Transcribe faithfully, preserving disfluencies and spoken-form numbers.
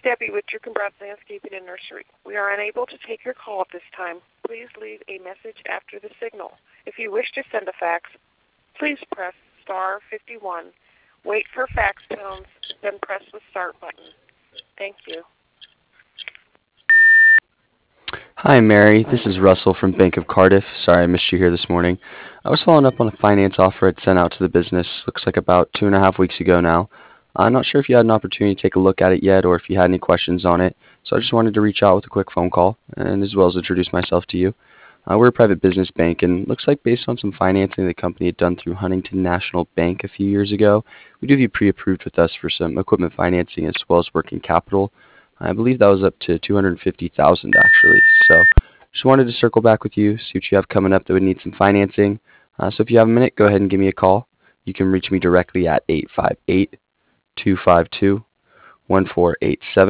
Debbie with Drew Brad's Landscaping and Nursery. We are unable to take your call at this time. Please leave a message after the signal. If you wish to send a fax, please press star fifty-one. Wait for fax tones, then press the start button. Thank you. Hi, Mary. This is Russell from Bank of Cardiff. Sorry I missed you here this morning. I was following up on a finance offer I'd sent out to the business. Looks like about two and a half weeks ago now. I'm not sure if you had an opportunity to take a look at it yet or if you had any questions on it. So I just wanted to reach out with a quick phone call and as well as introduce myself to you. Uh, we're a private business bank, and looks like based on some financing the company had done through Huntington National Bank a few years ago, we do have you pre-approved with us for some equipment financing as well as working capital. I believe that was up to two hundred fifty thousand dollars actually. So just wanted to circle back with you, see what you have coming up that would need some financing. Uh, so if you have a minute, go ahead and give me a call. You can reach me directly at eight five eight, two five two, one four eight seven.